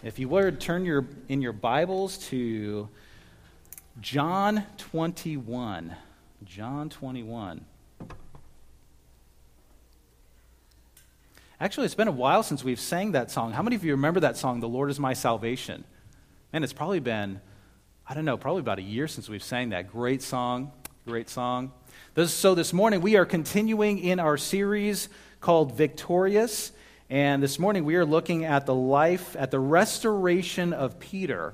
If you would, turn in your Bibles to John 21. John 21. Actually, it's been a while since we've sang that song. How many of you remember that song, "The Lord is My Salvation"? Man, it's probably been, probably about a year since we've sang that. Great song, great song. So this morning, we are continuing in our series called Victorious. And this morning we are looking at the restoration of Peter.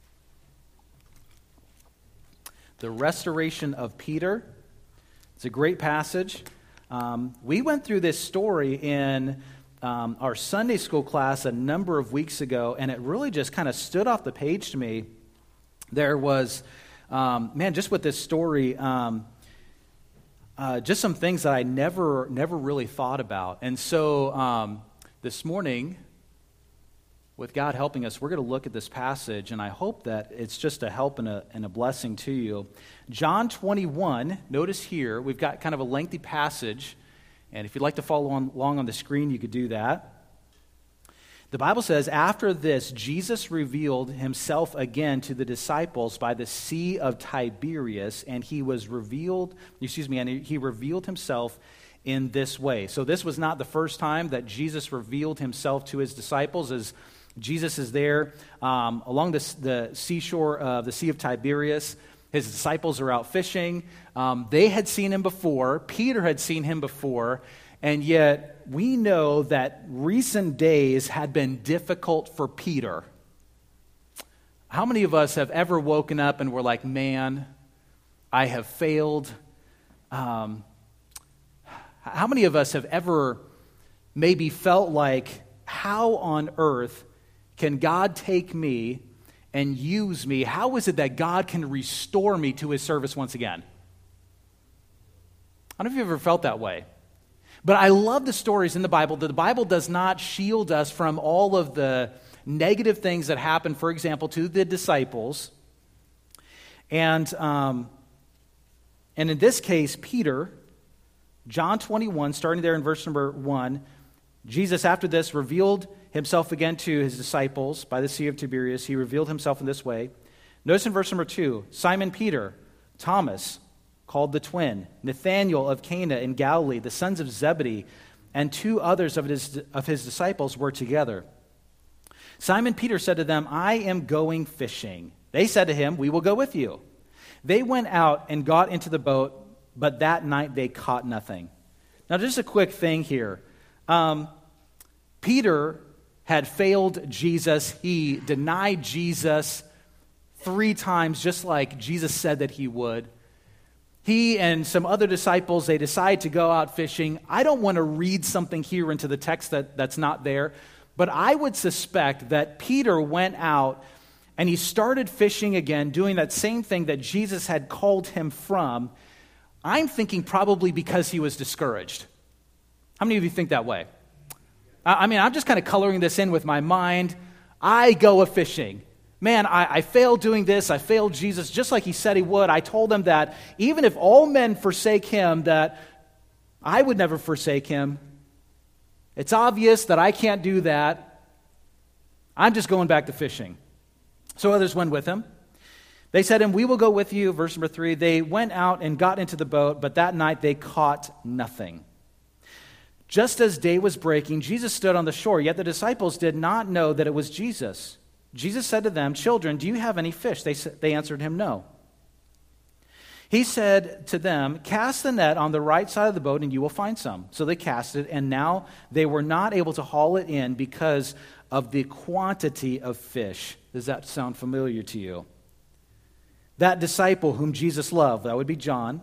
The restoration of Peter. It's a great passage. We went through this story in our Sunday school class a number of weeks ago, and it really just kind of stood off the page to me. There was, just with this story, just some things that I never really thought about. And so this morning, with God helping us, we're going to look at this passage, and I hope that it's just a help and a blessing to you. John 21, notice here, we've got kind of a lengthy passage, and if you'd like to follow along on the screen, you could do that. The Bible says, after this, Jesus revealed himself again to the disciples by the Sea of Tiberias, and he revealed himself in this way. So this was not the first time that Jesus revealed himself to his disciples, as Jesus is there along the seashore of the Sea of Tiberias. His disciples are out fishing. They had seen him before. Peter had seen him before. And yet we know that recent days had been difficult for Peter. How many of us have ever woken up and were like, man, I have failed? How many of us have ever maybe felt like, how on earth can God take me and use me? How is it that God can restore me to his service once again? I don't know if you've ever felt that way. But I love the stories in the Bible. The Bible does not shield us from all of the negative things that happen, for example, to the disciples. And in this case, Peter, John 21, starting there in verse number 1, Jesus, after this, revealed himself again to his disciples by the Sea of Tiberias. He revealed himself in this way. Notice in verse number 2, Simon Peter, Thomas, called the twin, Nathanael of Cana in Galilee, the sons of Zebedee, and two others of his disciples were together. Simon Peter said to them, I am going fishing. They said to him, we will go with you. They went out and got into the boat, but that night they caught nothing. Now, just a quick thing here. Peter had failed Jesus. He denied Jesus 3 times, just like Jesus said that he would. He and some other disciples, they decide to go out fishing. I don't want to read something here into the text that's not there, but I would suspect that Peter went out and he started fishing again, doing that same thing that Jesus had called him from. I'm thinking probably because he was discouraged. How many of you think that way? I'm just kind of coloring this in with my mind. I go a-fishing. Man, I failed doing this. I failed Jesus just like he said he would. I told him that even if all men forsake him, that I would never forsake him. It's obvious that I can't do that. I'm just going back to fishing. So others went with him. They said to him, we will go with you. Verse number 3, they went out and got into the boat, but that night they caught nothing. Just as day was breaking, Jesus stood on the shore, yet the disciples did not know that it was Jesus. Jesus said to them, children, do you have any fish? They answered him, no. He said to them, cast the net on the right side of the boat and you will find some. So they cast it, and now they were not able to haul it in because of the quantity of fish. Does that sound familiar to you? That disciple whom Jesus loved, that would be John,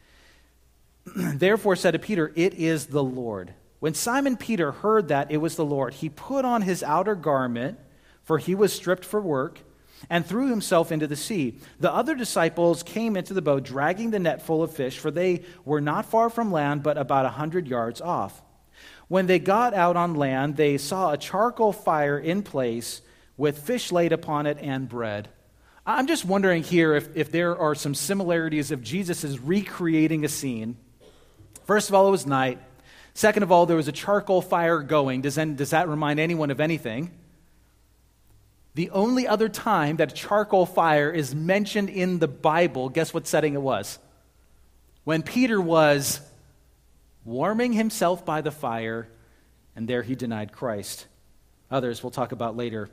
therefore said to Peter, it is the Lord. When Simon Peter heard that it was the Lord, he put on his outer garment, for he was stripped for work, and threw himself into the sea. The other disciples came into the boat, dragging the net full of fish, for they were not far from land, but about 100 yards off. When they got out on land, they saw a charcoal fire in place, with fish laid upon it and bread. I'm just wondering here if there are some similarities of Jesus is recreating a scene. First of all, it was night. Second of all, there was a charcoal fire going. Does that remind anyone of anything? The only other time that charcoal fire is mentioned in the Bible, guess what setting it was? When Peter was warming himself by the fire, and there he denied Christ. Others we'll talk about later.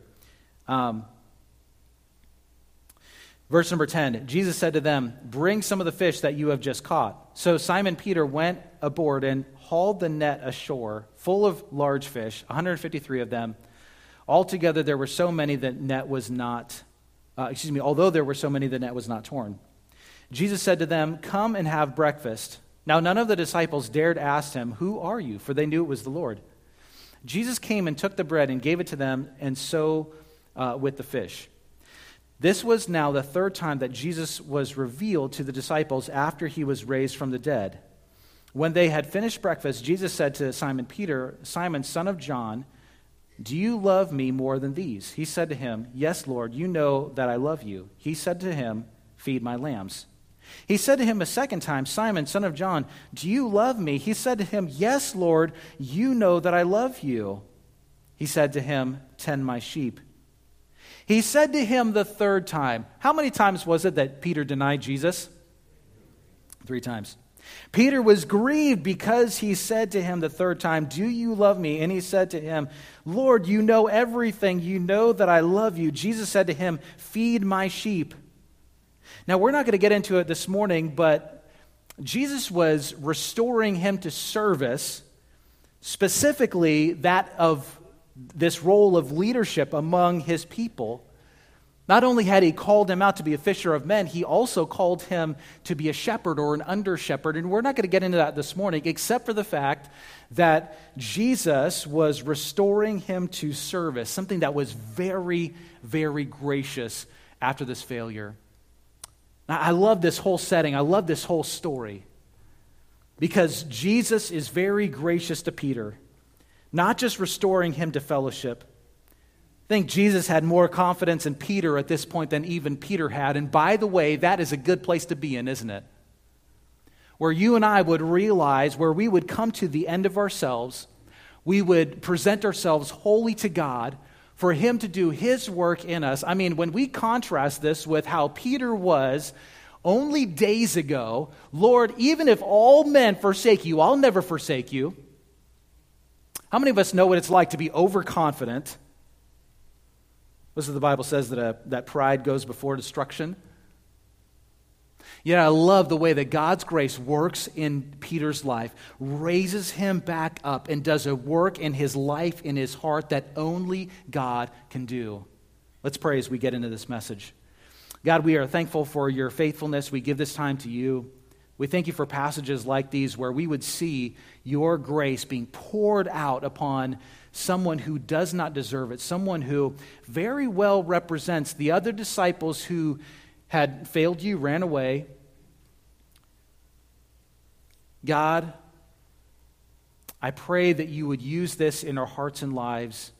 Verse number 10, Jesus said to them, "Bring some of the fish that you have just caught." So Simon Peter went aboard and hauled the net ashore, full of large fish, 153 of them. Altogether there were so many that net was not, although there were so many, the net was not torn. Jesus said to them, "Come and have breakfast." Now none of the disciples dared ask him, "Who are you?" For they knew it was the Lord. Jesus came and took the bread and gave it to them, and so with the fish. This was now the third time that Jesus was revealed to the disciples after he was raised from the dead. When they had finished breakfast, Jesus said to Simon Peter, "Simon, son of John, do you love me more than these?" He said to him, "Yes, Lord, you know that I love you." He said to him, "Feed my lambs." He said to him a second time, "Simon, son of John, do you love me?" He said to him, "Yes, Lord, you know that I love you." He said to him, "Tend my sheep." He said to him the third time. How many times was it that Peter denied Jesus? 3 times. Peter was grieved because he said to him the third time, "Do you love me?" And he said to him, "Lord, you know everything. You know that I love you." Jesus said to him, "Feed my sheep." Now, we're not going to get into it this morning, but Jesus was restoring him to service, specifically that of this role of leadership among his people. Not only had he called him out to be a fisher of men, he also called him to be a shepherd or an under-shepherd. And we're not going to get into that this morning, except for the fact that Jesus was restoring him to service, something that was very, very gracious after this failure. Now, I love this whole setting. I love this whole story because Jesus is very gracious to Peter, not just restoring him to fellowship. I think Jesus had more confidence in Peter at this point than even Peter had. And by the way, that is a good place to be in, isn't it? Where you and I would realize, where we would come to the end of ourselves, we would present ourselves wholly to God for him to do his work in us. I mean, when we contrast this with how Peter was only days ago, "Lord, even if all men forsake you, I'll never forsake you." How many of us know what it's like to be overconfident? This is the Bible says that pride goes before destruction. Yet I love the way that God's grace works in Peter's life, raises him back up, and does a work in his life, in his heart, that only God can do. Let's pray as we get into this message. God, we are thankful for your faithfulness. We give this time to you. We thank you for passages like these where we would see your grace being poured out upon someone who does not deserve it, someone who very well represents the other disciples who had failed you, ran away. God, I pray that you would use this in our hearts and lives.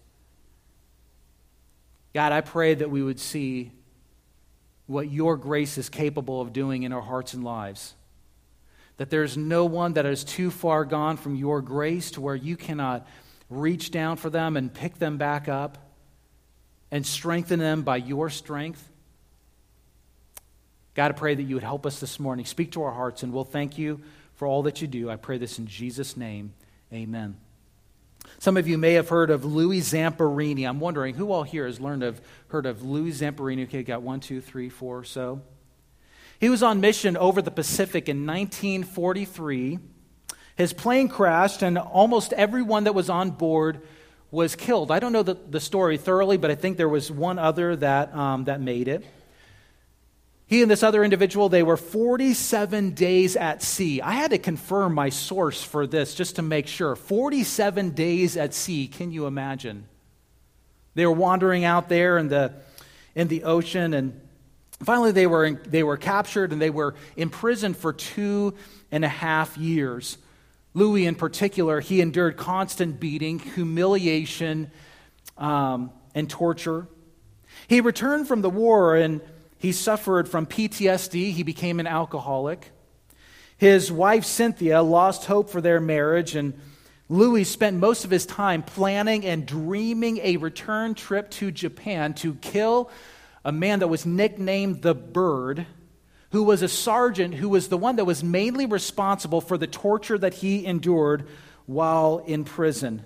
God, I pray that we would see what your grace is capable of doing in our hearts and lives. That there's no one that is too far gone from your grace to where you cannot reach down for them and pick them back up and strengthen them by your strength. God, I pray that you would help us this morning. Speak to our hearts, and we'll thank you for all that you do. I pray this in Jesus' name. Amen. Some of you may have heard of Louis Zamperini. I'm wondering who all here has heard of Louis Zamperini. Okay, got 1, 2, 3, 4 or so. He was on mission over the Pacific in 1943. His plane crashed, and almost everyone that was on board was killed. I don't know the story thoroughly, but I think there was one other that made it. He and this other individual, they were 47 days at sea. I had to confirm my source for this just to make sure. 47 days at sea, can you imagine? They were wandering out there in the ocean, and finally they were captured, and they were imprisoned for 2.5 years. Louis in particular, he endured constant beating, humiliation, and torture. He returned from the war, and he suffered from PTSD. He became an alcoholic. His wife, Cynthia, lost hope for their marriage and Louis spent most of his time planning and dreaming a return trip to Japan to kill a man that was nicknamed the Bird, who was a sergeant who was the one that was mainly responsible for the torture that he endured while in prison.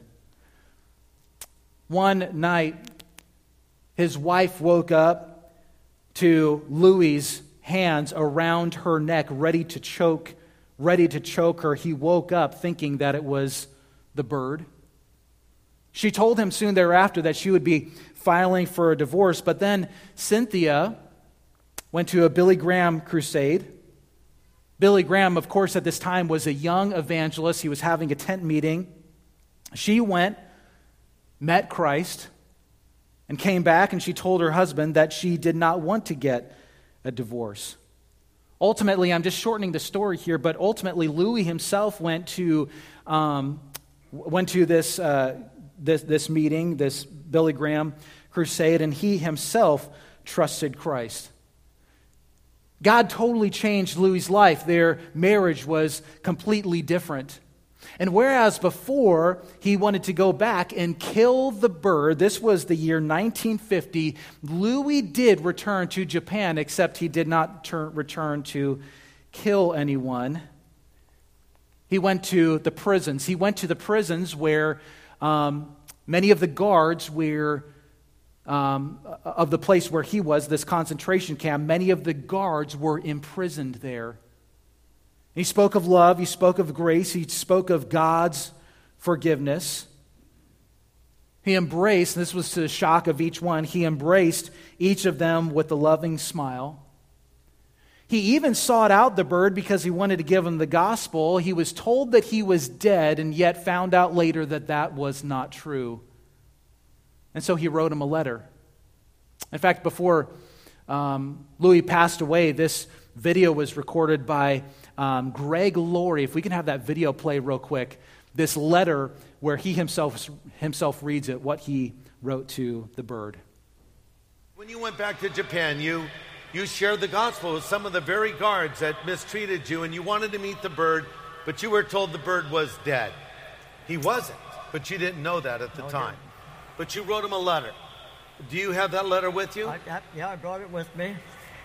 One night, his wife woke up to Louis' hands around her neck, ready to choke her. He woke up thinking that it was the Bird. She told him soon thereafter that she would be filing for a divorce, but then Cynthia went to a Billy Graham crusade. Billy Graham, of course, at this time was a young evangelist. He was having a tent meeting. She went, met Christ, and came back, and she told her husband that she did not want to get a divorce. Ultimately, I'm just shortening the story here, but ultimately Louis himself went to this meeting, this Billy Graham crusade, and he himself trusted Christ. God totally changed Louis' life. Their marriage was completely different. And whereas before he wanted to go back and kill the Bird, this was the year 1950, Louis did return to Japan, except he did not return to kill anyone. He went to the prisons. He went to the prisons where many of the guards were, of the place where he was, this concentration camp, many of the guards were imprisoned there. He spoke of love, he spoke of grace, he spoke of God's forgiveness. He embraced, and this was to the shock of each one, he embraced each of them with a loving smile. He even sought out the Bird because he wanted to give him the gospel. He was told that he was dead, and yet found out later that that was not true. And so he wrote him a letter. In fact, before Louis passed away, this video was recorded by Greg Laurie. If we can have that video play real quick. This letter where he himself reads it, what he wrote to the Bird. When you went back to Japan, you shared the gospel with some of the very guards that mistreated you, and you wanted to meet the Bird, but you were told the Bird was dead. He wasn't, but you didn't know that at the time. But you wrote him a letter. Do you have that letter with you? I brought it with me.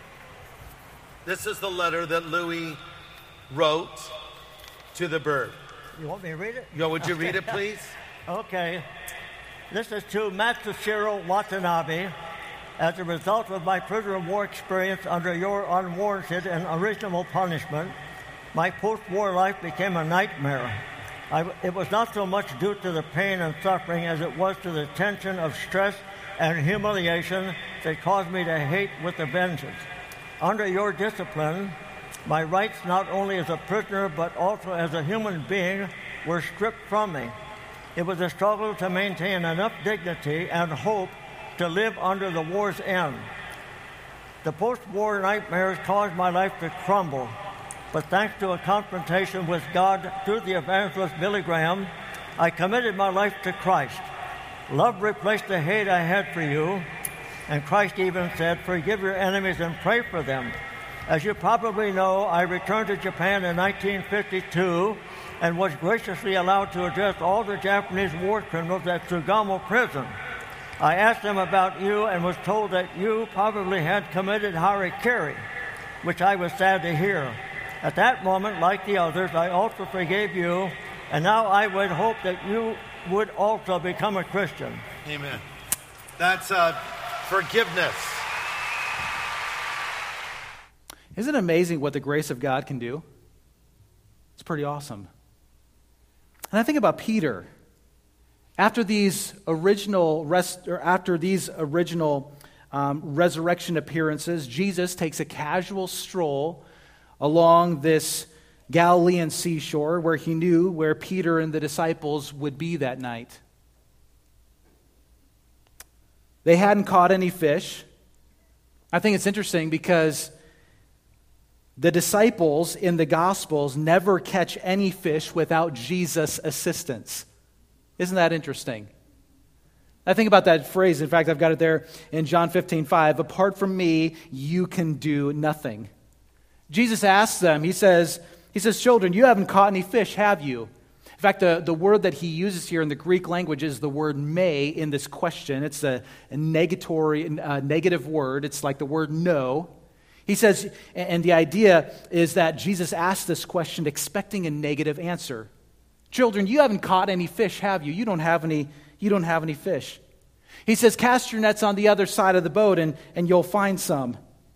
This is the letter that Louis wrote to the Bird. You want me to read it? Would you read it, please? Okay. This is to Matsushiro Watanabe. As a result of my prisoner of war experience under your unwarranted and unreasonable punishment, my post-war life became a nightmare. It was not so much due to the pain and suffering as it was to the tension of stress and humiliation that caused me to hate with a vengeance. Under your discipline, my rights not only as a prisoner but also as a human being were stripped from me. It was a struggle to maintain enough dignity and hope to live under the war's end. The post-war nightmares caused my life to crumble, but thanks to a confrontation with God through the evangelist Billy Graham, I committed my life to Christ. Love replaced the hate I had for you, and Christ even said, "Forgive your enemies and pray for them." As you probably know, I returned to Japan in 1952 and was graciously allowed to address all the Japanese war criminals at Sugamo Prison. I asked them about you and was told that you probably had committed harikiri, which I was sad to hear. At that moment, like the others, I also forgave you, and now I would hope that you would also become a Christian. Amen. That's forgiveness. Isn't it amazing what the grace of God can do? It's pretty awesome. And I think about Peter. After these original resurrection appearances, Jesus takes a casual stroll along this Galilean seashore where he knew where Peter and the disciples would be that night. They hadn't caught any fish. I think it's interesting because the disciples in the Gospels never catch any fish without Jesus' assistance. Isn't that interesting? I think about that phrase. In fact, I've got it there in John 15:5. Apart from me, you can do nothing. Jesus asks them, he says, children, you haven't caught any fish, have you? In fact, the word that he uses here in the Greek language is the word may in this question. It's a negative word. It's like the word no. He says, and the idea is that Jesus asked this question expecting a negative answer. Children, you haven't caught any fish, have you? You don't have any fish. He says, cast your nets on the other side of the boat and you'll find some.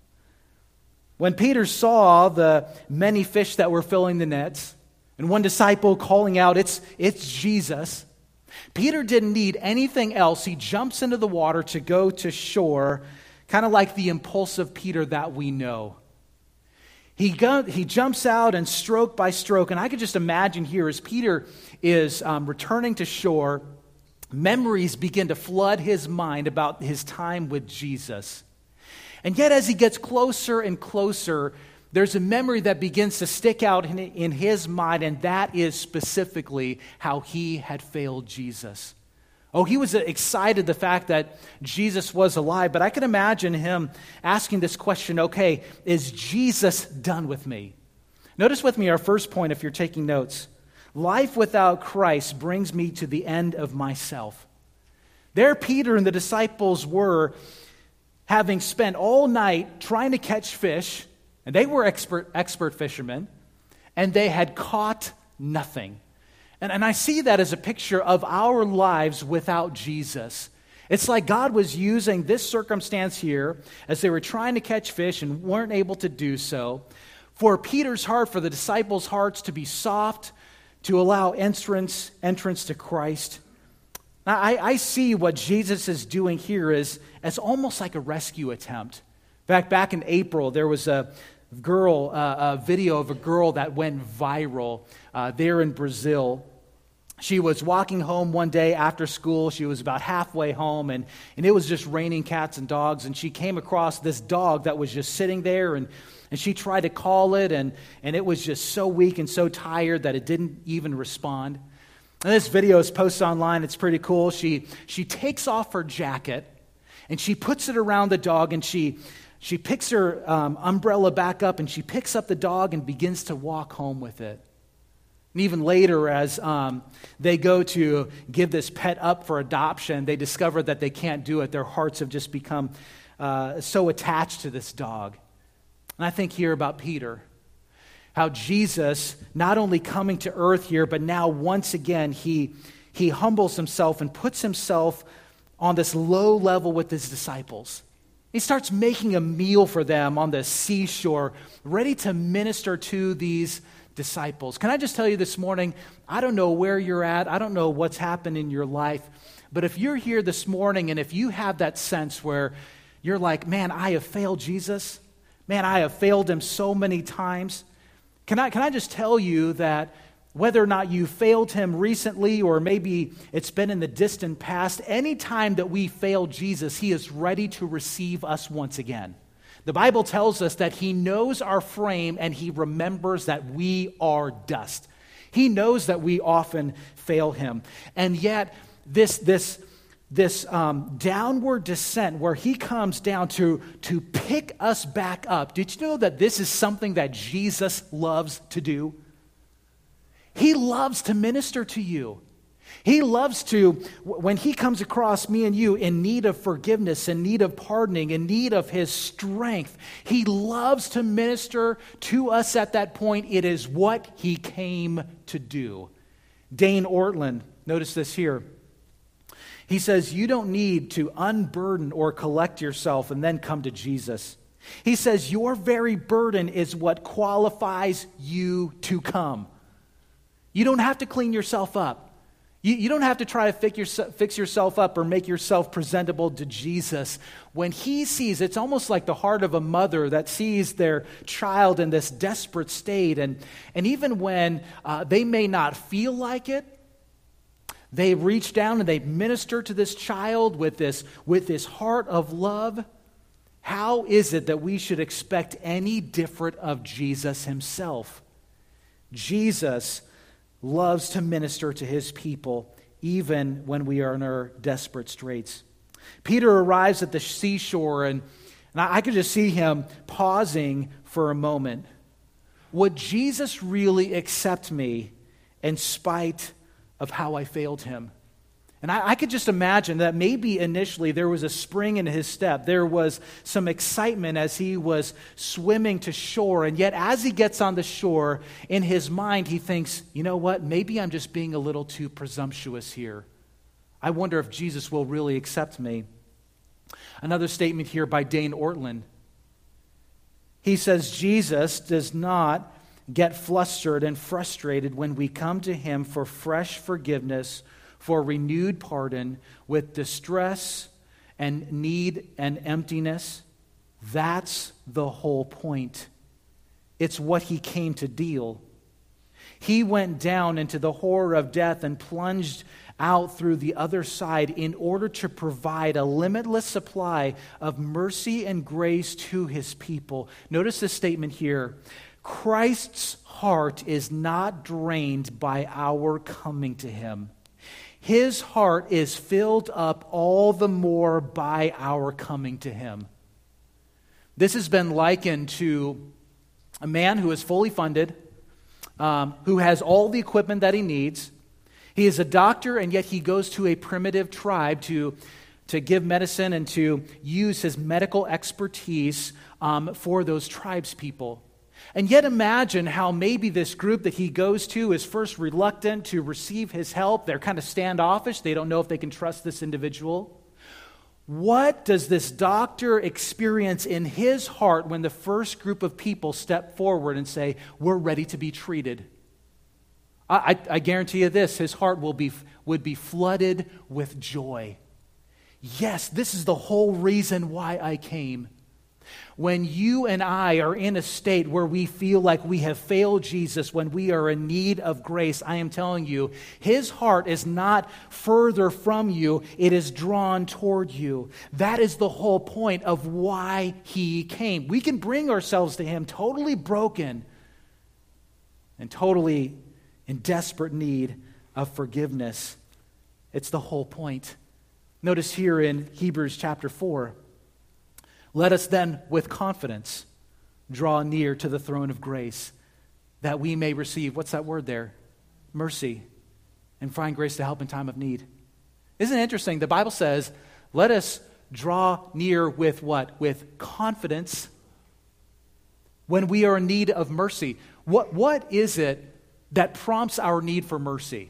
When Peter saw the many fish that were filling the nets, and one disciple calling out, it's Jesus, Peter didn't need anything else. He jumps into the water to go to shore, kind of like the impulsive Peter that we know. He jumps out and stroke by stroke, and I could just imagine here as Peter is returning to shore, memories begin to flood his mind about his time with Jesus. And yet as he gets closer and closer, there's a memory that begins to stick out in his mind, and that is specifically how he had failed Jesus. Oh, he was excited the fact that Jesus was alive, but I can imagine him asking this question, okay, is Jesus done with me? Notice with me our first point if you're taking notes. Life without Christ brings me to the end of myself. There Peter and the disciples were having spent all night trying to catch fish, and they were expert fishermen, and they had caught nothing. And I see that as a picture of our lives without Jesus. It's like God was using this circumstance here as they were trying to catch fish and weren't able to do so, for Peter's heart, for the disciples' hearts to be soft, to allow entrance to Christ. Now, I see what Jesus is doing here as almost like a rescue attempt. In fact, back in April, there was a video of a girl that went viral there in Brazil. She was walking home one day after school. She was about halfway home, and it was just raining cats and dogs, and she came across this dog that was just sitting there, and she tried to call it, and it was just so weak and so tired that it didn't even respond. And this video is posted online. It's pretty cool. She takes off her jacket, and she puts it around the dog, and she picks her umbrella back up, and she picks up the dog and begins to walk home with it. And even later, as they go to give this pet up for adoption, they discover that they can't do it. Their hearts have just become so attached to this dog. And I think here about Peter, how Jesus, not only coming to earth here, but now once again, he humbles himself and puts himself on this low level with his disciples. He starts making a meal for them on the seashore, ready to minister to these disciples. Can I just tell you this morning, I don't know where you're at, I don't know what's happened in your life, but if you're here this morning and if you have that sense where you're like, man, I have failed Jesus, man, I have failed him so many times, can I just tell you that whether or not you failed him recently or maybe it's been in the distant past, any time that we fail Jesus, he is ready to receive us once again. The Bible tells us that he knows our frame and he remembers that we are dust. He knows that we often fail him. And yet, this downward descent where he comes down to pick us back up. Did you know that this is something that Jesus loves to do? He loves to minister to you. He loves to, when he comes across me and you in need of forgiveness, in need of pardoning, in need of his strength, he loves to minister to us at that point. It is what he came to do. Dane Ortland, notice this here. He says, you don't need to unburden or collect yourself and then come to Jesus. He says, your very burden is what qualifies you to come. You don't have to clean yourself up. You don't have to try to fix yourself up or make yourself presentable to Jesus. When he sees, it's almost like the heart of a mother that sees their child in this desperate state. And even when they may not feel like it, they reach down and they minister to this child with this heart of love. How is it that we should expect any different of Jesus himself? Jesus loves to minister to his people, even when we are in our desperate straits. Peter arrives at the seashore, and I could just see him pausing for a moment. Would Jesus really accept me in spite of how I failed him. And I could just imagine that maybe initially there was a spring in his step. There was some excitement as he was swimming to shore. And yet as he gets on the shore, in his mind he thinks, you know what, maybe I'm just being a little too presumptuous here. I wonder if Jesus will really accept me. Another statement here by Dane Ortland. He says, Jesus does not get flustered and frustrated when we come to him for fresh forgiveness, for renewed pardon, with distress and need and emptiness. That's the whole point. It's what he came to deal. He went down into the horror of death and plunged out through the other side in order to provide a limitless supply of mercy and grace to his people. Notice this statement here. Christ's heart is not drained by our coming to him. His heart is filled up all the more by our coming to him. This has been likened to a man who is fully funded, who has all the equipment that he needs. He is a doctor, and yet he goes to a primitive tribe to give medicine and to use his medical expertise for those tribes people. And yet imagine how maybe this group that he goes to is first reluctant to receive his help. They're kind of standoffish. They don't know if they can trust this individual. What does this doctor experience in his heart when the first group of people step forward and say, we're ready to be treated? I guarantee you this, his heart would be flooded with joy. Yes, this is the whole reason why I came. When you and I are in a state where we feel like we have failed Jesus, when we are in need of grace, I am telling you, his heart is not further from you, it is drawn toward you. That is the whole point of why he came. We can bring ourselves to him totally broken and totally in desperate need of forgiveness. It's the whole point. Notice here in Hebrews chapter 4, let us then with confidence draw near to the throne of grace, that we may receive, what's that word there? Mercy, and find grace to help in time of need. Isn't it interesting? The Bible says, let us draw near with what? With confidence when we are in need of mercy. What is it that prompts our need for mercy?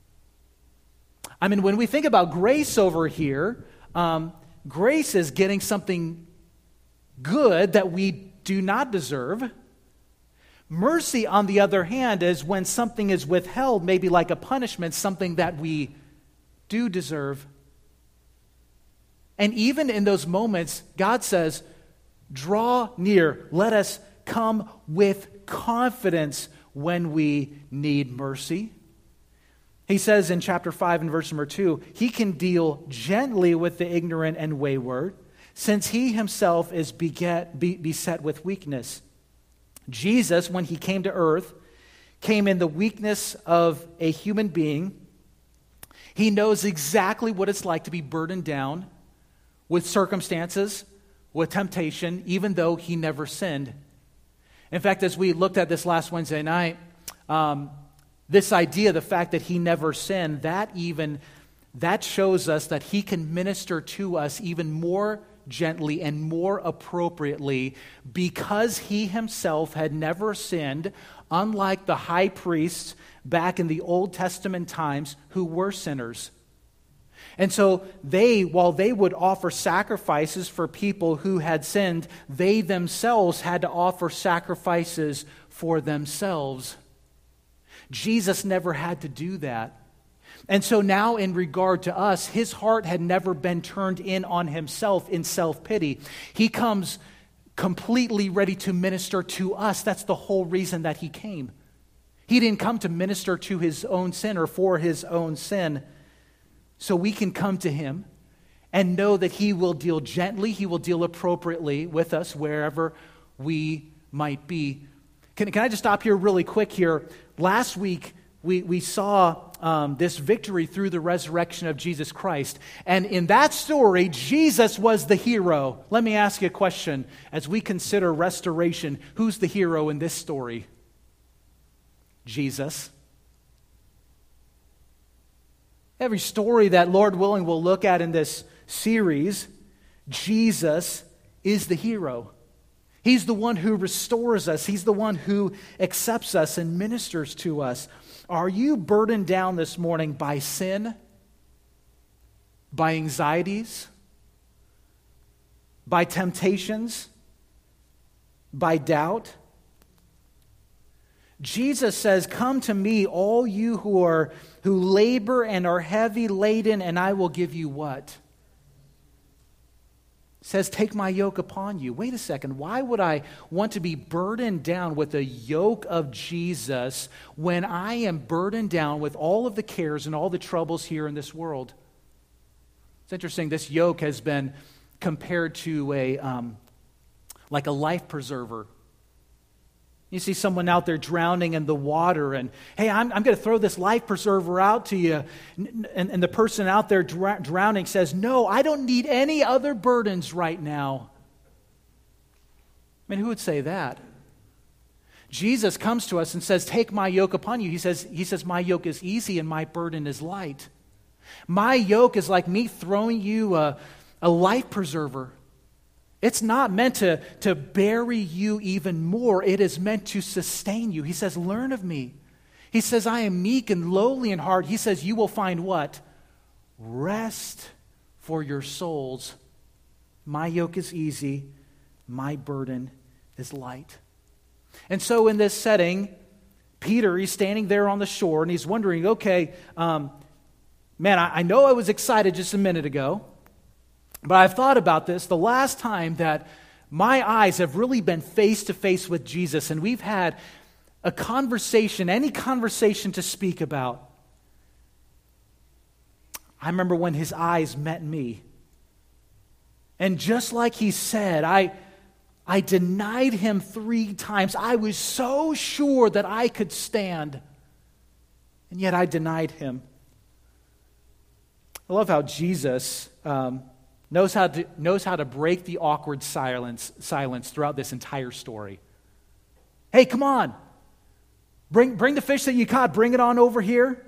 I mean, when we think about grace over here, grace is getting something good that we do not deserve. Mercy, on the other hand, is when something is withheld, maybe like a punishment, something that we do deserve. And even in those moments, God says, draw near, let us come with confidence when we need mercy. He says in chapter 5 and verse number 2, he can deal gently with the ignorant and wayward, since he himself is beset with weakness. Jesus, when he came to earth, came in the weakness of a human being. He knows exactly what it's like to be burdened down with circumstances, with temptation, even though he never sinned. In fact, as we looked at this last Wednesday night, this idea, the fact that he never sinned, that shows us that he can minister to us even more gently and more appropriately because he himself had never sinned, unlike the high priests back in the Old Testament times who were sinners. And so while they would offer sacrifices for people who had sinned, they themselves had to offer sacrifices for themselves. Jesus never had to do that. And so now in regard to us, his heart had never been turned in on himself in self-pity. He comes completely ready to minister to us. That's the whole reason that he came. He didn't come to minister to his own sin or for his own sin. So we can come to him and know that he will deal gently, he will deal appropriately with us wherever we might be. Can I just stop here really quick here? Last week, we saw this victory through the resurrection of Jesus Christ. And in that story, Jesus was the hero. Let me ask you a question. As we consider restoration, who's the hero in this story? Jesus. Every story that, Lord willing, we'll look at in this series, Jesus is the hero. He's the one who restores us. He's the one who accepts us and ministers to us. Are you burdened down this morning by sin, by anxieties, by temptations, by doubt? Jesus says, "Come to me, all you who labor and are heavy laden, and I will give you" what? It says, "Take my yoke upon you." Wait a second. Why would I want to be burdened down with the yoke of Jesus when I am burdened down with all of the cares and all the troubles here in this world? It's interesting. This yoke has been compared to like a life preserver. You see someone out there drowning in the water, and hey, I'm going to throw this life preserver out to you. And the person out there drowning says, "No, I don't need any other burdens right now." I mean, who would say that? Jesus comes to us and says, "Take my yoke upon you." He says, "My yoke is easy and my burden is light." My yoke is like me throwing you a life preserver. It's not meant to bury you even more. It is meant to sustain you. He says, "Learn of me." He says, "I am meek and lowly in heart." He says, "You will find" what? "Rest for your souls." My yoke is easy. My burden is light. And so in this setting, Peter, he's standing there on the shore and he's wondering, okay, man, I know I was excited just a minute ago, but I've thought about this. The last time that my eyes have really been face to face with Jesus and we've had a conversation, any conversation to speak about, I remember when his eyes met me. And just like he said, I denied him 3 times. I was so sure that I could stand, and yet I denied him. I love how Jesus knows how to break the awkward silence throughout this entire story. Hey, come on. Bring the fish that you caught. Bring it on over here.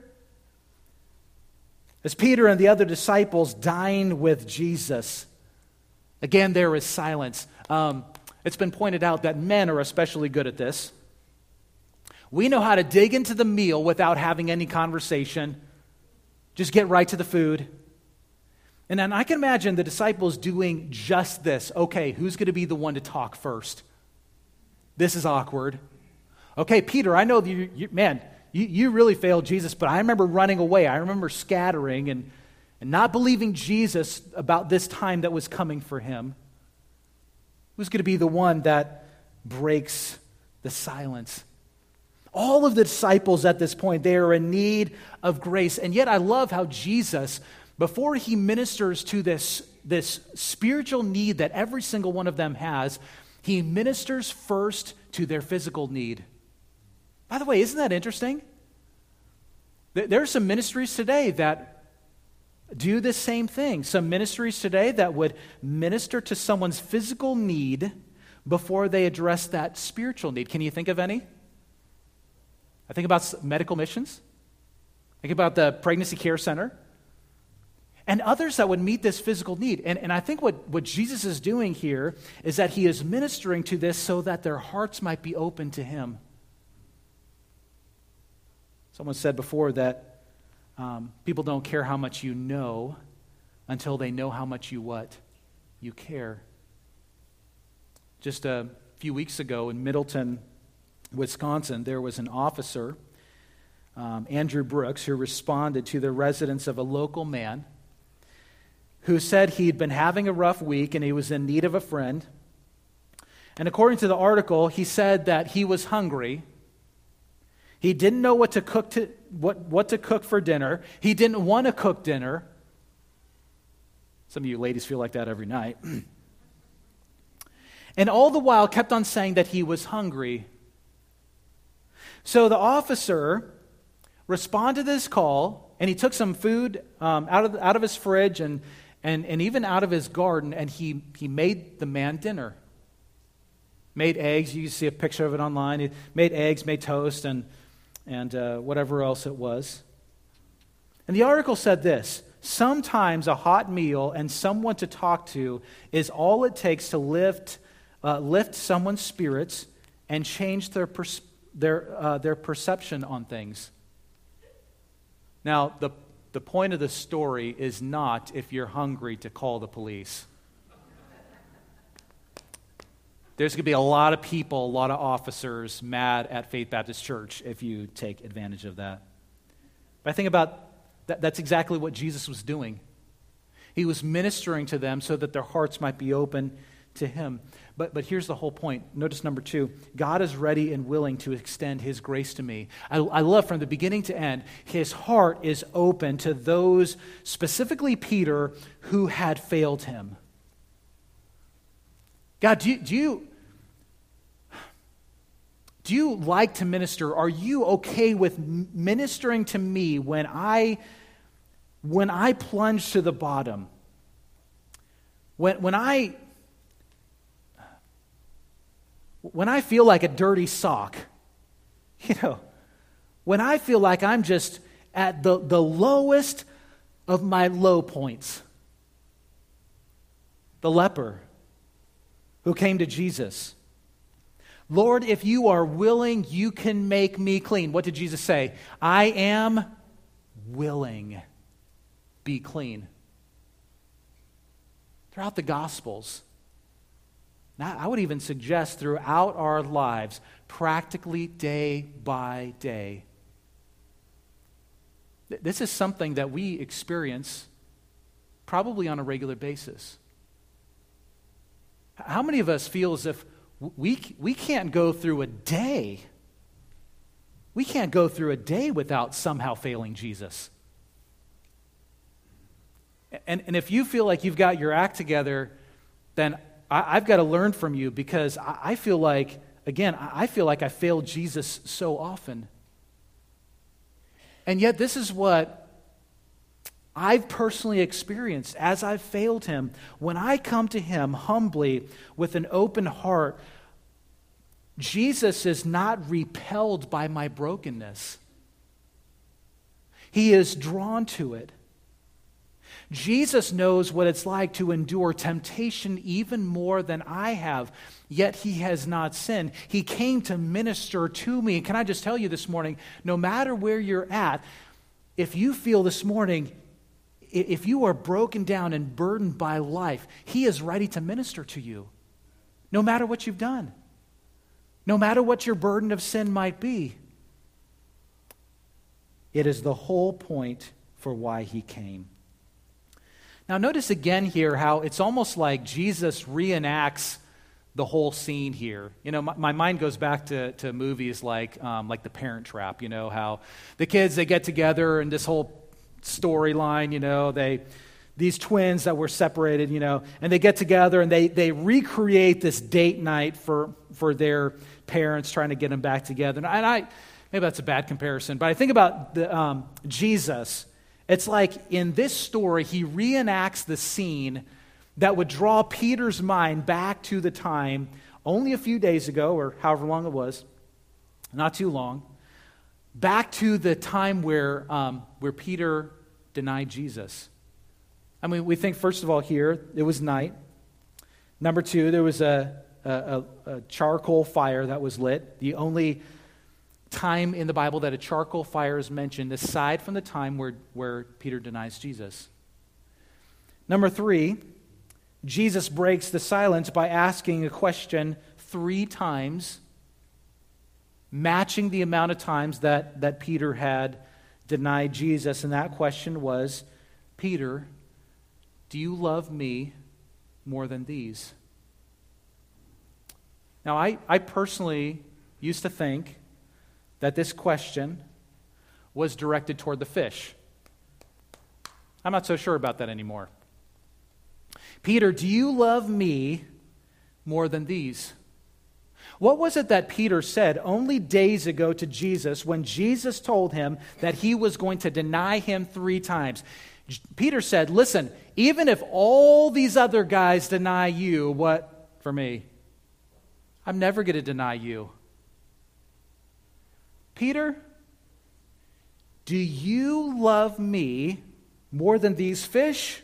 As Peter and the other disciples dine with Jesus, again, there is silence. It's been pointed out that men are especially good at this. We know how to dig into the meal without having any conversation. Just get right to the food. And then I can imagine the disciples doing just this. Okay, who's going to be the one to talk first? This is awkward. Okay, Peter, I know you really failed Jesus, but I remember running away. I remember scattering and not believing Jesus about this time that was coming for him. Who's going to be the one that breaks the silence? All of the disciples at this point, they are in need of grace. And yet I love how Jesus, before he ministers to this spiritual need that every single one of them has, he ministers first to their physical need. By the way, isn't that interesting? There are some ministries today that do the same thing. Some ministries today that would minister to someone's physical need before they address that spiritual need. Can you think of any? I think about medical missions. Think about the pregnancy care center. And others that would meet this physical need. And I think what Jesus is doing here is that he is ministering to this so that their hearts might be open to him. Someone said before that people don't care how much you know until they know how much you what? You care. Just a few weeks ago in Middleton, Wisconsin, there was an officer, Andrew Brooks, who responded to the residents of a local man who said he'd been having a rough week and he was in need of a friend. And according to the article, he said that he was hungry. He didn't know what to cook for dinner. He didn't want to cook dinner. Some of you ladies feel like that every night. And all the while kept on saying that he was hungry. So the officer responded to this call, and he took some food out of his fridge and even out of his garden, and he made the man dinner. Made eggs. You can see a picture of it online. He made eggs, made toast, and whatever else it was. And the article said this: sometimes a hot meal and someone to talk to is all it takes to lift someone's spirits and change their perception on things. Now, the point of the story is not, if you're hungry, to call the police. There's going to be a lot of people, a lot of officers mad at Faith Baptist Church if you take advantage of that. But I think about that's exactly what Jesus was doing. He was ministering to them so that their hearts might be open to him. But here's the whole point. Notice number 2. God is ready and willing to extend his grace to me. I love from the beginning to end, his heart is open to those, specifically Peter, who had failed him. God, do you like to minister? Are you okay with ministering to me when I plunge to the bottom? When I feel like a dirty sock, when I feel like I'm just at the lowest of my low points. The leper who came to Jesus. Lord, if you are willing, you can make me clean. What did Jesus say? I am willing. Be clean. Throughout the Gospels, now, I would even suggest throughout our lives, practically day by day, this is something that we experience probably on a regular basis. How many of us feel as if we can't go through a day? We can't go through a day without somehow failing Jesus. And if you feel like you've got your act together, then I've got to learn from you, because I feel like, again, I feel like I failed Jesus so often. And yet this is what I've personally experienced as I've failed him. When I come to him humbly with an open heart, Jesus is not repelled by my brokenness. He is drawn to it. Jesus knows what it's like to endure temptation even more than I have, yet he has not sinned. He came to minister to me. And can I just tell you this morning, no matter where you're at, if you feel this morning, if you are broken down and burdened by life, he is ready to minister to you, no matter what you've done, no matter what your burden of sin might be. It is the whole point for why he came. Now notice again here how it's almost like Jesus reenacts the whole scene here. My mind goes back to movies like The Parent Trap, how the kids, they get together and this whole storyline, these twins that were separated, and they get together and they recreate this date night for their parents, trying to get them back together. And maybe that's a bad comparison, but I think about Jesus. It's like in this story, he reenacts the scene that would draw Peter's mind back to the time only a few days ago, or however long it was, not too long, back to the time where Peter denied Jesus. I mean, we think, first of all, here, it was night. Number 2, there was a charcoal fire that was lit. The only time in the Bible that a charcoal fire is mentioned, aside from the time where Peter denies Jesus. Number 3, Jesus breaks the silence by asking a question 3 times, matching the amount of times that Peter had denied Jesus. And that question was, Peter, do you love me more than these? Now, I personally used to think that this question was directed toward the fish. I'm not so sure about that anymore. Peter, do you love me more than these? What was it that Peter said only days ago to Jesus when Jesus told him that he was going to deny him 3 times? Peter said, listen, even if all these other guys deny you, what for me? I'm never going to deny you. Peter, do you love me more than these fish?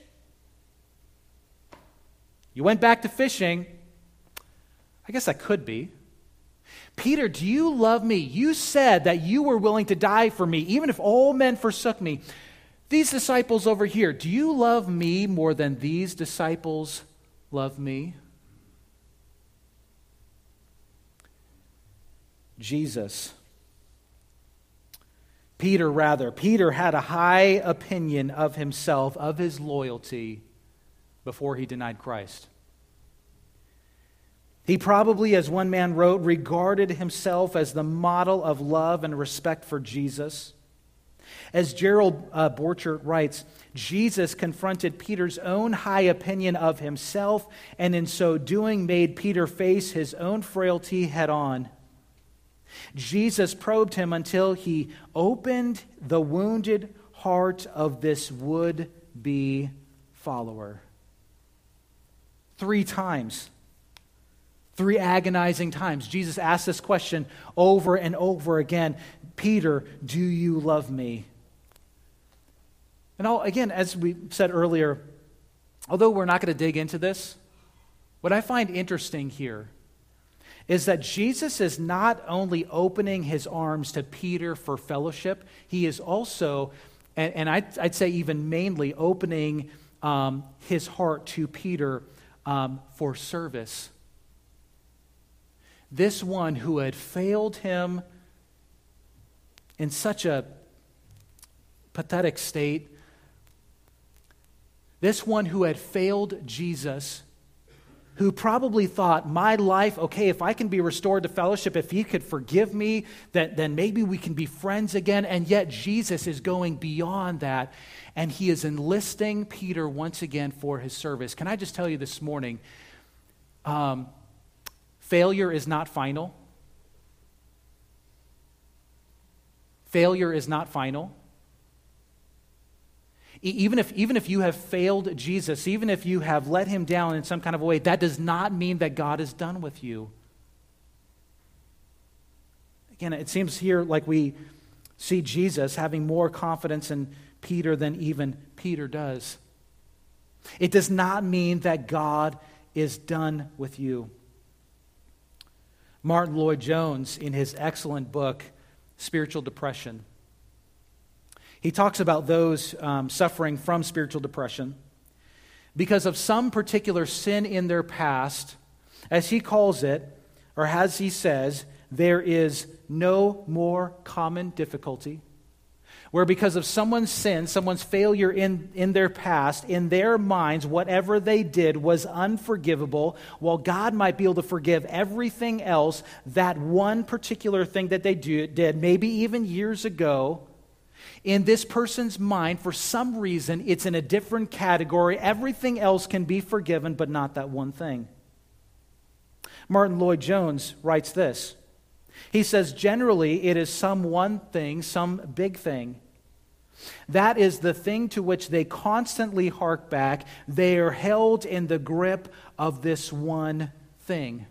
You went back to fishing. I guess that could be. Peter, do you love me? You said that you were willing to die for me, even if all men forsook me. These disciples over here, do you love me more than these disciples love me? Peter had a high opinion of himself, of his loyalty, before he denied Christ. He probably, as one man wrote, regarded himself as the model of love and respect for Jesus. As Gerald Borchert writes, Jesus confronted Peter's own high opinion of himself, and in so doing made Peter face his own frailty head on. Jesus probed him until he opened the wounded heart of this would-be follower. 3 times. 3 agonizing times. Jesus asked this question over and over again. Peter, do you love me? And again, as we said earlier, although we're not going to dig into this, what I find interesting here is that Jesus is not only opening his arms to Peter for fellowship, he is also, and I'd say even mainly, opening his heart to Peter for service. This one who had failed him in such a pathetic state, this one who had failed Jesus, who probably thought, my life, okay, if I can be restored to fellowship, if he could forgive me, then maybe we can be friends again. And yet Jesus is going beyond that, and he is enlisting Peter once again for his service. Can I just tell you this morning, failure is not final. Failure is not final. Even if you have failed Jesus, even if you have let him down in some kind of a way, that does not mean that God is done with you. Again, it seems here like we see Jesus having more confidence in Peter than even Peter does. It does not mean that God is done with you. Martin Lloyd-Jones, in his excellent book, Spiritual Depression, he talks about those suffering from spiritual depression because of some particular sin in their past. As he calls it, or as he says, there is no more common difficulty where because of someone's sin, someone's failure in their past, in their minds, whatever they did was unforgivable, while God might be able to forgive everything else, that one particular thing that they did, maybe even years ago, in this person's mind, for some reason, it's in a different category. Everything else can be forgiven, but not that one thing. Martin Lloyd-Jones writes this. He says, generally, it is some one thing, some big thing. That is the thing to which they constantly hark back. They are held in the grip of this one thing.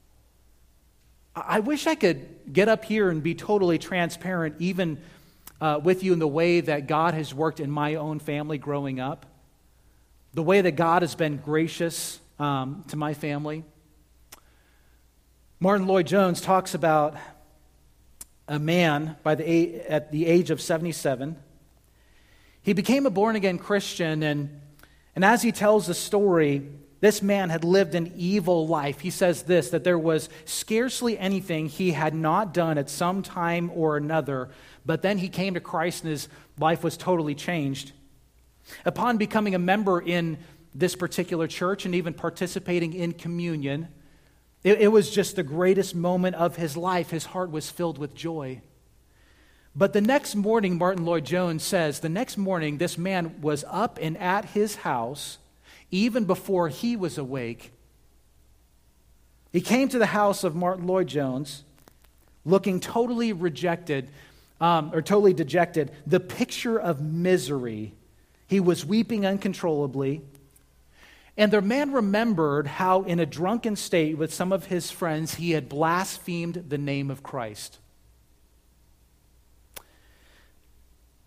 I wish I could get up here and be totally transparent, even with you in the way that God has worked in my own family growing up, the way that God has been gracious to my family. Martin Lloyd-Jones talks about a man at the age of 77. He became a born-again Christian, and as he tells the story, this man had lived an evil life. He says this, that there was scarcely anything he had not done at some time or another, but then he came to Christ and his life was totally changed. Upon becoming a member in this particular church and even participating in communion, it was just the greatest moment of his life. His heart was filled with joy. But the next morning, Martin Lloyd-Jones says, the next morning this man was up and at his house even before he was awake. He came to the house of Martin Lloyd-Jones looking totally rejected, or totally dejected, the picture of misery. He was weeping uncontrollably. And the man remembered how in a drunken state with some of his friends, he had blasphemed the name of Christ.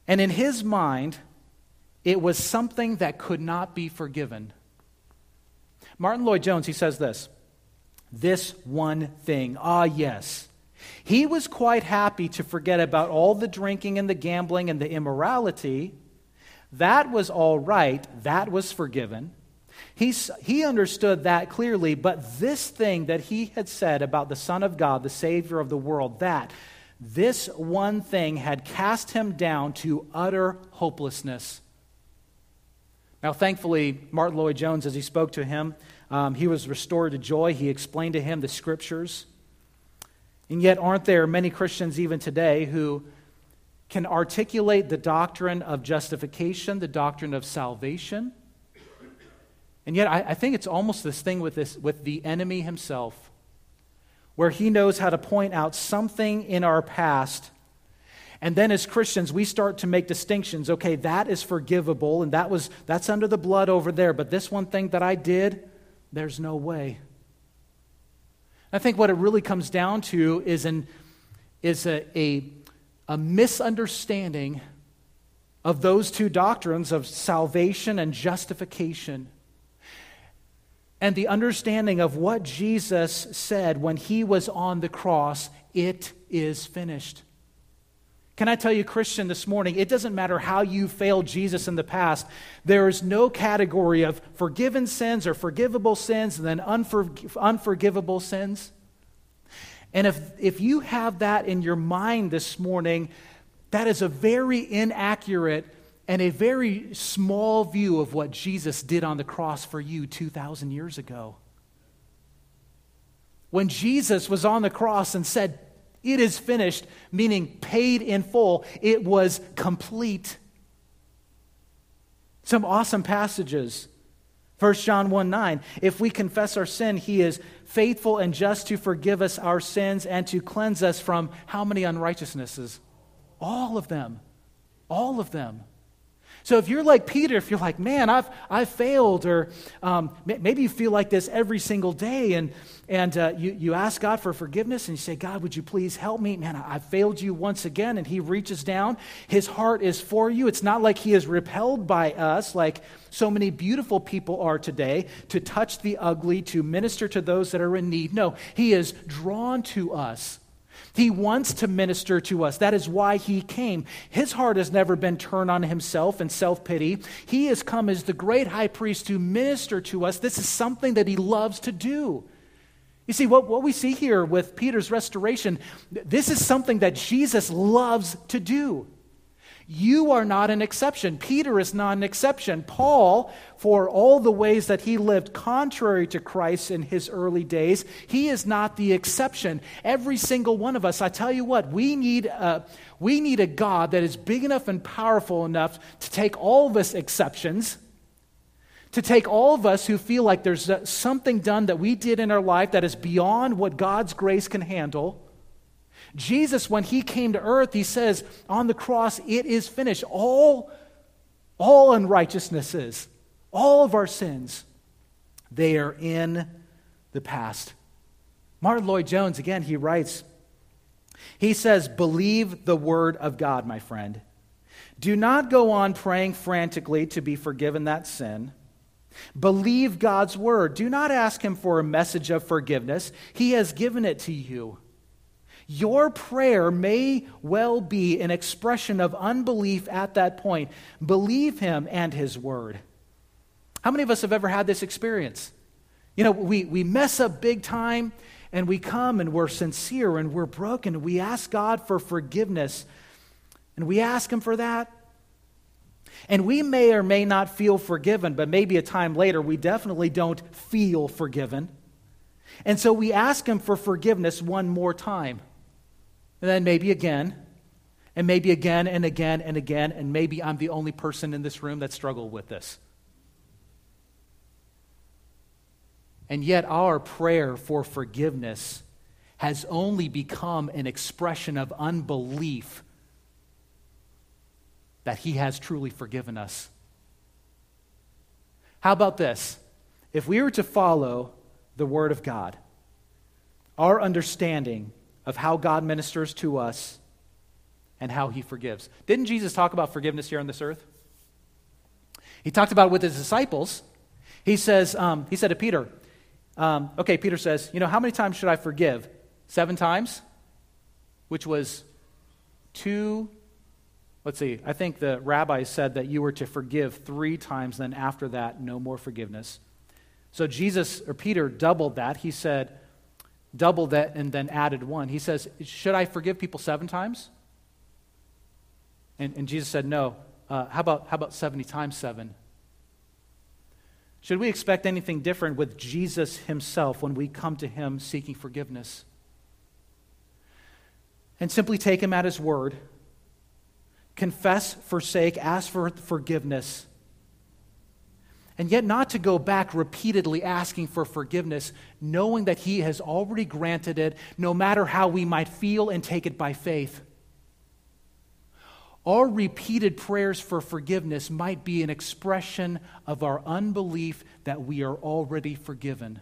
And in his mind, it was something that could not be forgiven. Martin Lloyd-Jones, he says this one thing, yes. He was quite happy to forget about all the drinking and the gambling and the immorality. That was all right. That was forgiven. He understood that clearly, but this thing that he had said about the Son of God, the Savior of the world, this one thing had cast him down to utter hopelessness. Now, thankfully, Martin Lloyd-Jones, as he spoke to him, he was restored to joy. He explained to him the Scriptures. And yet, aren't there many Christians even today who can articulate the doctrine of justification, the doctrine of salvation? And yet, I think it's almost this thing with the enemy himself, where he knows how to point out something in our past. And then as Christians, we start to make distinctions. Okay, that is forgivable, and that's under the blood over there. But this one thing that I did, there's no way. I think what it really comes down to is a misunderstanding of those two doctrines of salvation and justification, and the understanding of what Jesus said when he was on the cross, it is finished. Can I tell you, Christian, this morning, it doesn't matter how you failed Jesus in the past. There is no category of forgiven sins or forgivable sins and then unforgivable sins. And if you have that in your mind this morning, that is a very inaccurate and a very small view of what Jesus did on the cross for you 2,000 years ago. When Jesus was on the cross and said, "It is finished," meaning paid in full, it was complete. Some awesome passages. 1 John 1:9, if we confess our sin, he is faithful and just to forgive us our sins and to cleanse us from how many unrighteousnesses? All of them. All of them. So if you're like Peter, if you're like, man, I've failed, or maybe you feel like this every single day, and you ask God for forgiveness, and you say, God, would you please help me? Man, I failed you once again, and he reaches down. His heart is for you. It's not like he is repelled by us, like so many beautiful people are today, to touch the ugly, to minister to those that are in need. No, he is drawn to us. He wants to minister to us. That is why he came. His heart has never been turned on himself and self-pity. He has come as the great high priest to minister to us. This is something that he loves to do. You see, what we see here with Peter's restoration, this is something that Jesus loves to do. You are not an exception. Peter is not an exception. Paul, for all the ways that he lived contrary to Christ in his early days, he is not the exception. Every single one of us, I tell you what, we need a God that is big enough and powerful enough to take all of us exceptions, to take all of us who feel like there's something done that we did in our life that is beyond what God's grace can handle. Jesus, when he came to earth, he says on the cross, it is finished. All unrighteousnesses, all of our sins, they are in the past. Martin Lloyd-Jones, again, he writes, he says, believe the word of God, my friend. Do not go on praying frantically to be forgiven that sin. Believe God's word. Do not ask him for a message of forgiveness. He has given it to you. Your prayer may well be an expression of unbelief at that point. Believe him and his word. How many of us have ever had this experience? You know, we mess up big time, and we come and we're sincere and we're broken, and we ask God for forgiveness, and we ask him for that. And we may or may not feel forgiven, but maybe a time later we definitely don't feel forgiven. And so we ask him for forgiveness one more time. And then maybe again, and maybe again and again and again, and maybe I'm the only person in this room that struggled with this. And yet our prayer for forgiveness has only become an expression of unbelief that he has truly forgiven us. How about this? If we were to follow the Word of God, our understanding of how God ministers to us and how he forgives. Didn't Jesus talk about forgiveness here on this earth? He talked about it with his disciples. He said to Peter, okay, Peter says, how many times should I forgive? 7 times? Which was 2, let's see, I think the rabbis said that you were to forgive 3 times, then after that, no more forgiveness. So Peter doubled that. He said, doubled that and then added 1. He says, should I forgive people 7 times? And Jesus said, no. How about 70 times 7? Should we expect anything different with Jesus himself when we come to him seeking forgiveness? And simply take him at his word, confess, forsake, ask for forgiveness, and yet not to go back repeatedly asking for forgiveness, knowing that he has already granted it, no matter how we might feel, and take it by faith. Our repeated prayers for forgiveness might be an expression of our unbelief that we are already forgiven.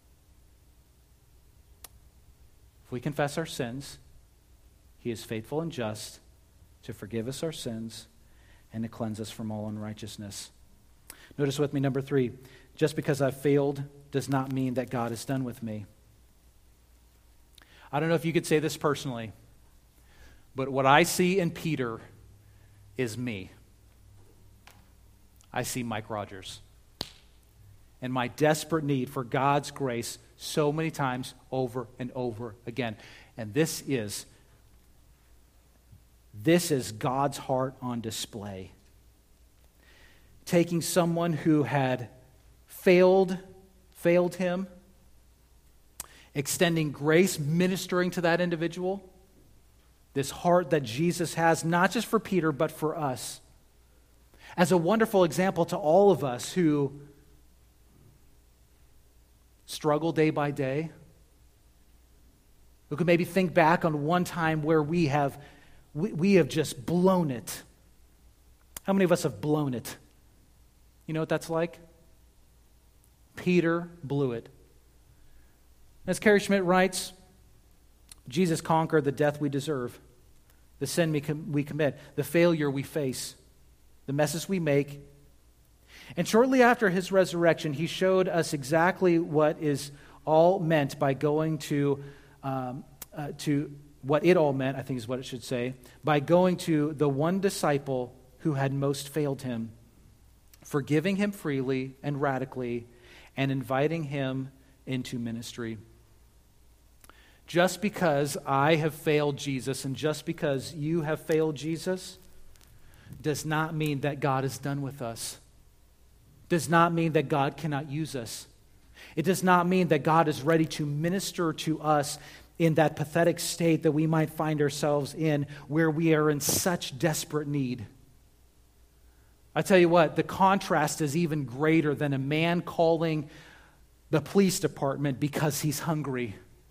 If we confess our sins, he is faithful and just to forgive us our sins and to cleanse us from all unrighteousness. Notice with me, number 3, just because I've failed does not mean that God is done with me. I don't know if you could say this personally, but what I see in Peter is me. I see Mike Rogers and my desperate need for God's grace so many times over and over again. And this is God's heart on display. Taking someone who had failed him, extending grace, ministering to that individual. This heart that Jesus has, not just for Peter, but for us. As a wonderful example to all of us who struggle day by day, who can maybe think back on one time where we have just blown it. How many of us have blown it? You know what that's like? Peter blew it. As Carrie Schmidt writes, Jesus conquered the death we deserve, the sin we commit, the failure we face, the messes we make. And shortly after his resurrection, he showed us exactly what is all meant by going to what it all meant, I think is what it should say, by going to the one disciple who had most failed him, forgiving him freely and radically, and inviting him into ministry. Just because I have failed Jesus and just because you have failed Jesus does not mean that God is done with us. Does not mean that God cannot use us. It does not mean that God is ready to minister to us in that pathetic state that we might find ourselves in, where we are in such desperate need. I tell you what, the contrast is even greater than a man calling the police department because he's hungry.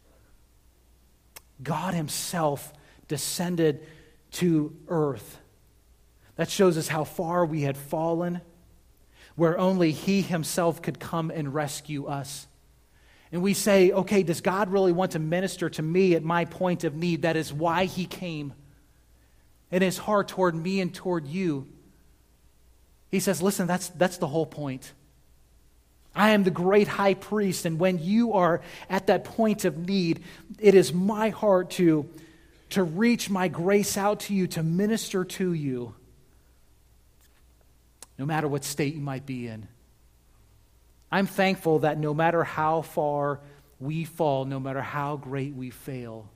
God himself descended to earth. That shows us how far we had fallen, where only he himself could come and rescue us. And we say, okay, does God really want to minister to me at my point of need? That is why he came. In his heart toward me and toward you. He says, listen, that's the whole point. I am the great high priest, and when you are at that point of need, it is my heart to reach my grace out to you, to minister to you, no matter what state you might be in. I'm thankful that no matter how far we fall, no matter how great we fail,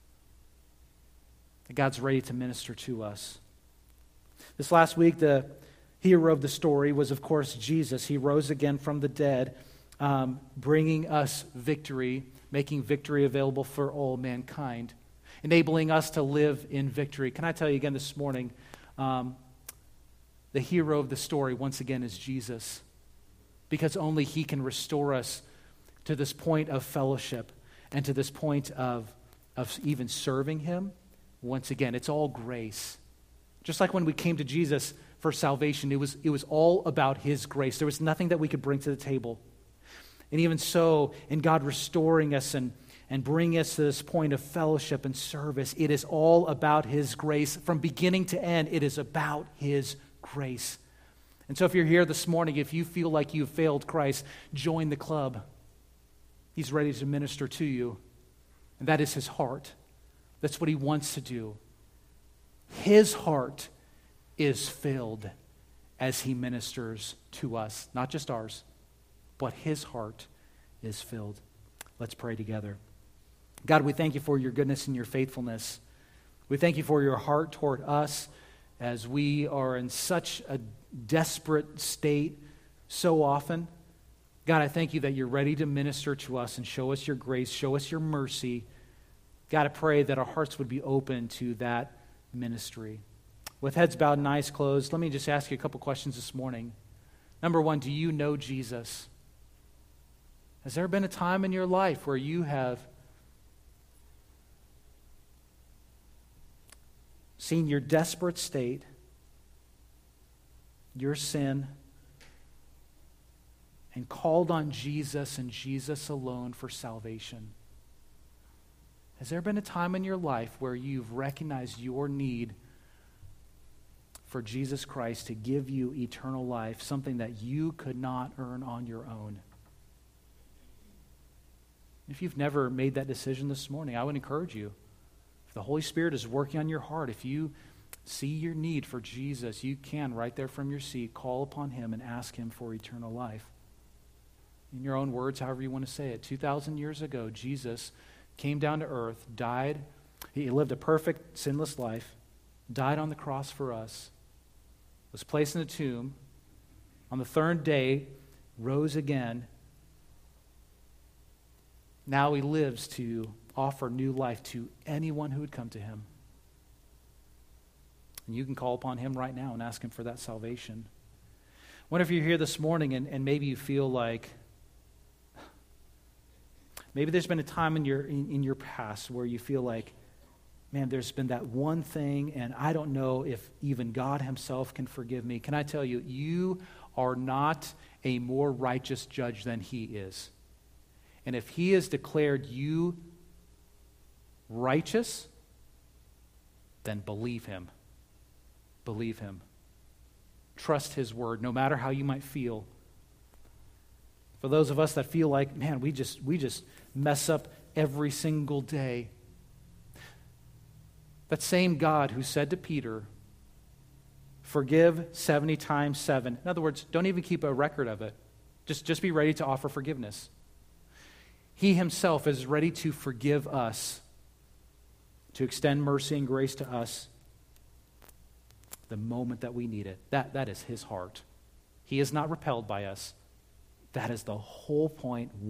that God's ready to minister to us. This last week, the hero of the story was, of course, Jesus. He rose again from the dead, bringing us victory, making victory available for all mankind, enabling us to live in victory. Can I tell you again this morning, the hero of the story, once again, is Jesus, because only he can restore us to this point of fellowship and to this point of even serving him. Once again, it's all grace. Just like when we came to Jesus for salvation, it was all about his grace. There was nothing that we could bring to the table. And even so, in God restoring us and and bring us to this point of fellowship and service. It is all about His grace. From beginning to end, it is about His grace. And so if you're here this morning, if you feel like you've failed Christ, join the club. He's ready to minister to you. And that is His heart. That's what He wants to do. His heart is filled as He ministers to us. Not just ours, but His heart is filled. Let's pray together. God, we thank You for Your goodness and Your faithfulness. We thank You for Your heart toward us as we are in such a desperate state so often. God, I thank You that You're ready to minister to us and show us Your grace, show us Your mercy. God, I pray that our hearts would be open to that ministry. With heads bowed and eyes closed, let me just ask you a couple questions this morning. Number one, do you know Jesus? Has there been a time in your life where you have seen your desperate state, your sin, and called on Jesus and Jesus alone for salvation? Has there been a time in your life where you've recognized your need for Jesus Christ to give you eternal life, something that you could not earn on your own? If you've never made that decision this morning, I would encourage you. If the Holy Spirit is working on your heart, if you see your need for Jesus, you can, right there from your seat, call upon Him and ask Him for eternal life. In your own words, however you want to say it, 2,000 years ago, Jesus came down to earth, died. He lived a perfect, sinless life, died on the cross for us, was placed in a tomb. On the third day, rose again. Now He lives to offer new life to anyone who would come to Him. And you can call upon Him right now and ask Him for that salvation. What if you're here this morning and maybe you feel like, maybe there's been a time in your past where you feel like, man, there's been that one thing, and I don't know if even God Himself can forgive me. Can I tell you, you are not a more righteous judge than He is. And if He has declared you righteous, then believe Him. Believe Him. Trust His word, no matter how you might feel. For those of us that feel like, man, we just mess up every single day. That same God who said to Peter, forgive 70 times 7. In other words, don't even keep a record of it. Just be ready to offer forgiveness. He Himself is ready to forgive us, to extend mercy and grace to us the moment that we need it. That is His heart. He is not repelled by us. That is the whole point.